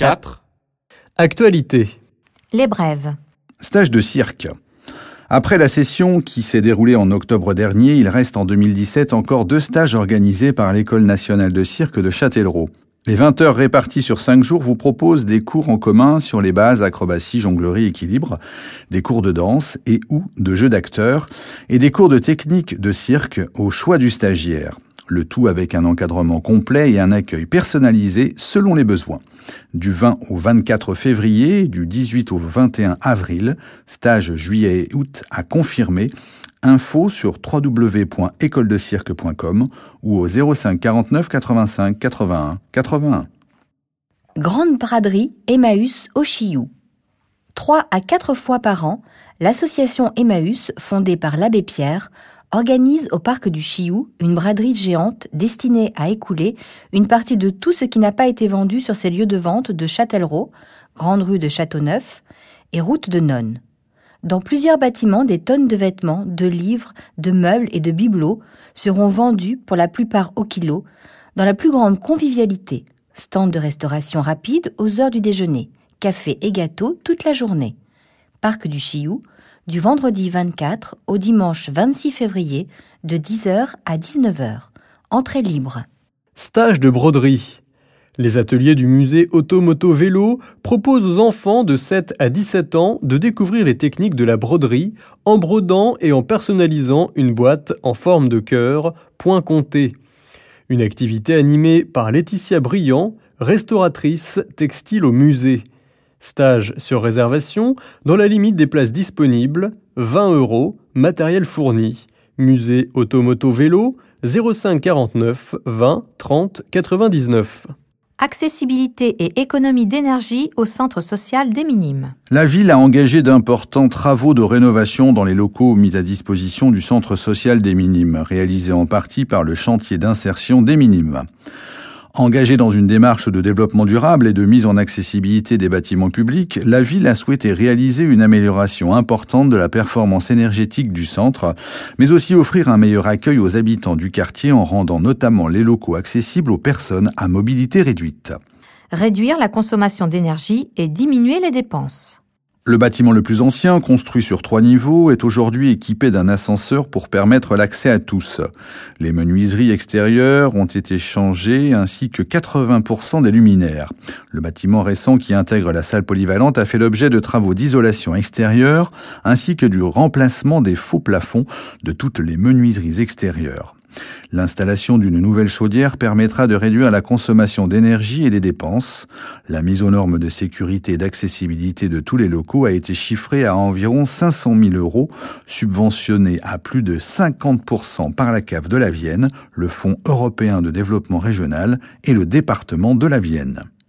4. Actualité. Les brèves. Stage de cirque. Après la session qui s'est déroulée en octobre dernier, il reste en 2017 encore 2 stages organisés par l'École nationale de cirque de Châtellerault. Les 20 heures réparties sur 5 jours vous proposent des cours en commun sur les bases acrobatie, jonglerie, équilibre, des cours de danse et ou de jeu d'acteurs et des cours de technique de cirque au choix du stagiaire. Le tout avec un encadrement complet et un accueil personnalisé selon les besoins. Du 20 au 24 février, du 18 au 21 avril, stage juillet et août à confirmer. Info sur www.écoledecirque.com ou au 05 49 85 81 81. Grande braderie Emmaüs au Chiou. 3 à 4 fois par an, l'association Emmaüs, fondée par l'abbé Pierre, organise au parc du Chiou une braderie géante destinée à écouler une partie de tout ce qui n'a pas été vendu sur ses lieux de vente de Châtellerault, Grande Rue de Châteauneuf et Route de Nonne. Dans plusieurs bâtiments, des tonnes de vêtements, de livres, de meubles et de bibelots seront vendus pour la plupart au kilo, dans la plus grande convivialité. Stand de restauration rapide aux heures du déjeuner, café et gâteaux toute la journée. Parc du Chiou, du vendredi 24 au dimanche 26 février, de 10h à 19h. Entrée libre. Stage de broderie. Les ateliers du musée Auto-Moto-Vélo proposent aux enfants de 7 à 17 ans de découvrir les techniques de la broderie en brodant et en personnalisant une boîte en forme de cœur, point compté. Une activité animée par Laetitia Briand, restauratrice textile au musée. Stage sur réservation, dans la limite des places disponibles, 20 €, matériel fourni. Musée Auto-Moto-Vélo, 05 49 20 30 99. Accessibilité et économie d'énergie au centre social des Minimes. La ville a engagé d'importants travaux de rénovation dans les locaux mis à disposition du centre social des Minimes, réalisés en partie par le chantier d'insertion des Minimes. Engagée dans une démarche de développement durable et de mise en accessibilité des bâtiments publics, la ville a souhaité réaliser une amélioration importante de la performance énergétique du centre, mais aussi offrir un meilleur accueil aux habitants du quartier en rendant notamment les locaux accessibles aux personnes à mobilité réduite. Réduire la consommation d'énergie et diminuer les dépenses. Le bâtiment le plus ancien, construit sur 3 niveaux, est aujourd'hui équipé d'un ascenseur pour permettre l'accès à tous. Les menuiseries extérieures ont été changées ainsi que 80% des luminaires. Le bâtiment récent qui intègre la salle polyvalente a fait l'objet de travaux d'isolation extérieure ainsi que du remplacement des faux plafonds de toutes les menuiseries extérieures. L'installation d'une nouvelle chaudière permettra de réduire la consommation d'énergie et des dépenses. La mise aux normes de sécurité et d'accessibilité de tous les locaux a été chiffrée à environ 500 000 €, subventionnée à plus de 50% par la CAF de la Vienne, le Fonds européen de développement régional et le département de la Vienne.